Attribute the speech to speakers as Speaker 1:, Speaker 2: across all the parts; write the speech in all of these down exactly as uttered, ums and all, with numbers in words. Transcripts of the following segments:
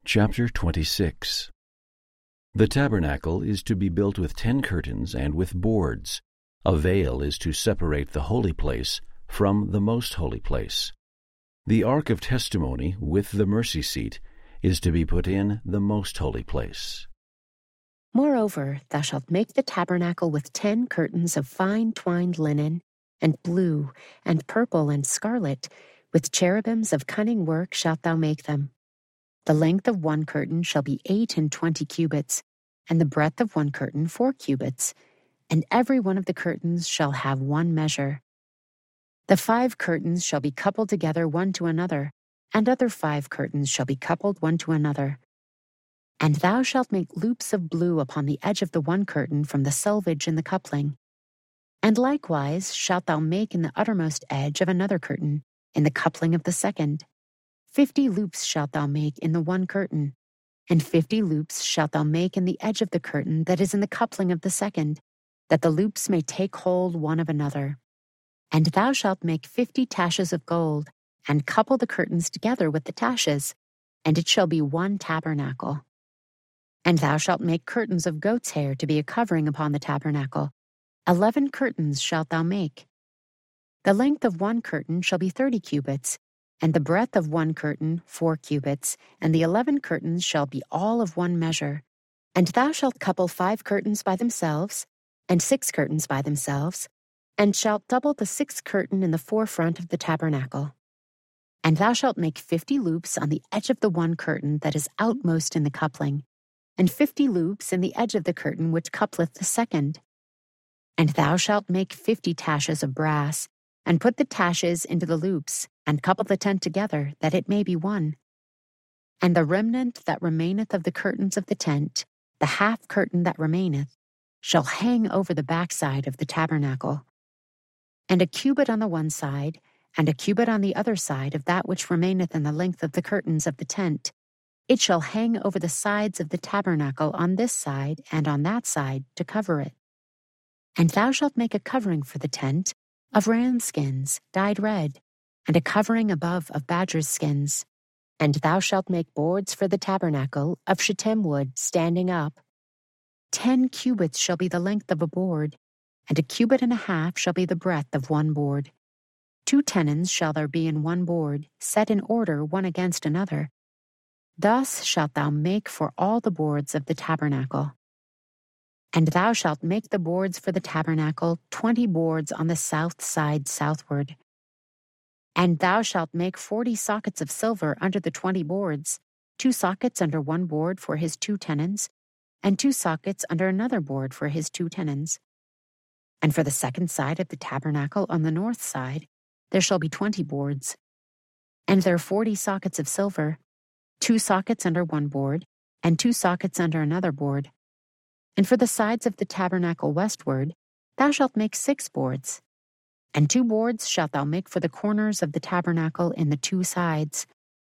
Speaker 1: Chapter twenty-six. The tabernacle is to be built with ten curtains and with boards. A veil is to separate the holy place from the most holy place. The ark of testimony with the mercy seat is to be put in the most holy place.
Speaker 2: Moreover, thou shalt make the tabernacle with ten curtains of fine twined linen, and blue, and purple, and scarlet, with cherubims of cunning work shalt thou make them. The length of one curtain shall be eight and twenty cubits, and the breadth of one curtain four cubits, and every one of the curtains shall have one measure. The five curtains shall be coupled together one to another, and other five curtains shall be coupled one to another. And thou shalt make loops of blue upon the edge of the one curtain from the selvage in the coupling. And likewise shalt thou make in the uttermost edge of another curtain, in the coupling of the second. Fifty loops shalt thou make in the one curtain, and fifty loops shalt thou make in the edge of the curtain that is in the coupling of the second, that the loops may take hold one of another. And thou shalt make fifty taches of gold, and couple the curtains together with the taches, and it shall be one tabernacle. And thou shalt make curtains of goat's hair to be a covering upon the tabernacle. Eleven curtains shalt thou make. The length of one curtain shall be thirty cubits, and the breadth of one curtain four cubits, and the eleven curtains shall be all of one measure. And thou shalt couple five curtains by themselves, and six curtains by themselves, and shalt double the sixth curtain in the forefront of the tabernacle. And thou shalt make fifty loops on the edge of the one curtain that is outmost in the coupling, and fifty loops in the edge of the curtain which coupleth the second. And thou shalt make fifty taches of brass, and put the taches into the loops, and couple the tent together, that it may be one. And the remnant that remaineth of the curtains of the tent, the half curtain that remaineth, shall hang over the backside of the tabernacle. And a cubit on the one side, and a cubit on the other side of that which remaineth in the length of the curtains of the tent, it shall hang over the sides of the tabernacle on this side and on that side to cover it. And thou shalt make a covering for the tent of ram skins dyed red, and a covering above of badgers' skins. And thou shalt make boards for the tabernacle of shittim wood standing up. Ten cubits shall be the length of a board, and a cubit and a half shall be the breadth of one board. Two tenons shall there be in one board, set in order one against another. Thus shalt thou make for all the boards of the tabernacle. And thou shalt make the boards for the tabernacle twenty boards on the south side southward. And thou shalt make forty sockets of silver under the twenty boards, two sockets under one board for his two tenons, and two sockets under another board for his two tenons. And for the second side of the tabernacle on the north side, there shall be twenty boards. And there are forty sockets of silver, two sockets under one board, and two sockets under another board. And for the sides of the tabernacle westward, thou shalt make six boards. And two boards shalt thou make for the corners of the tabernacle in the two sides.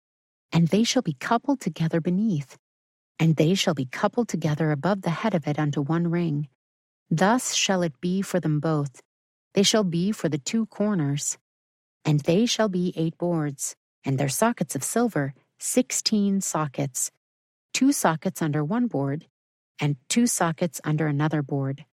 Speaker 2: And they shall be coupled together beneath, and they shall be coupled together above the head of it unto one ring. Thus shall it be for them both. They shall be for the two corners. And they shall be eight boards, and their sockets of silver, sixteen sockets, two sockets under one board, and two sockets under another board.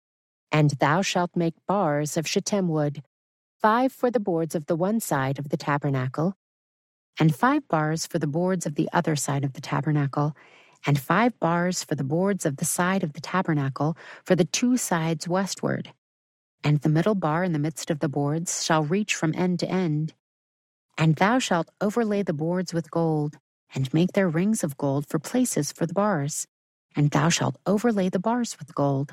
Speaker 2: And thou shalt make bars of shittim wood, five for the boards of the one side of the tabernacle, and five bars for the boards of the other side of the tabernacle, and five bars for the boards of the side of the tabernacle for the two sides westward. And the middle bar in the midst of the boards shall reach from end to end. And thou shalt overlay the boards with gold, and make their rings of gold for places for the bars. And thou shalt overlay the bars with gold.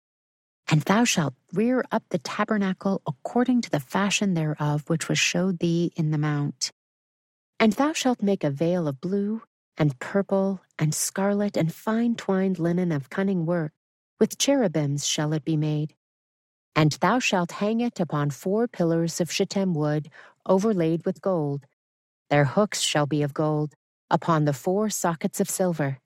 Speaker 2: And thou shalt rear up the tabernacle according to the fashion thereof which was showed thee in the mount. And thou shalt make a veil of blue, and purple, and scarlet, and fine twined linen of cunning work, with cherubims shall it be made. And thou shalt hang it upon four pillars of shittim wood, overlaid with gold. Their hooks shall be of gold, upon the four sockets of silver.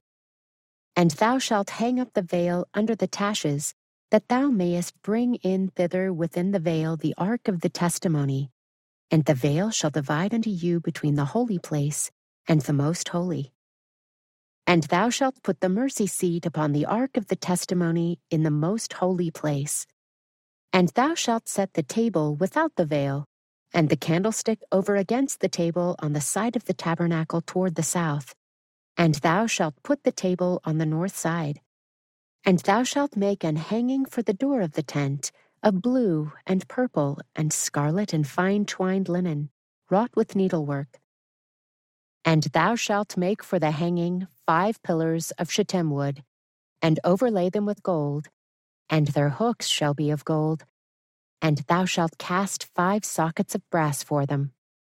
Speaker 2: And thou shalt hang up the veil under the taches, that thou mayest bring in thither within the veil the ark of the testimony. And the veil shall divide unto you between the holy place and the most holy. And thou shalt put the mercy seat upon the ark of the testimony in the most holy place. And thou shalt set the table without the veil, and the candlestick over against the table on the side of the tabernacle toward the south. And thou shalt put the table on the north side. And thou shalt make an hanging for the door of the tent, of blue and purple and scarlet and fine twined linen, wrought with needlework. And thou shalt make for the hanging five pillars of shittim wood, and overlay them with gold, and their hooks shall be of gold. And thou shalt cast five sockets of brass for them.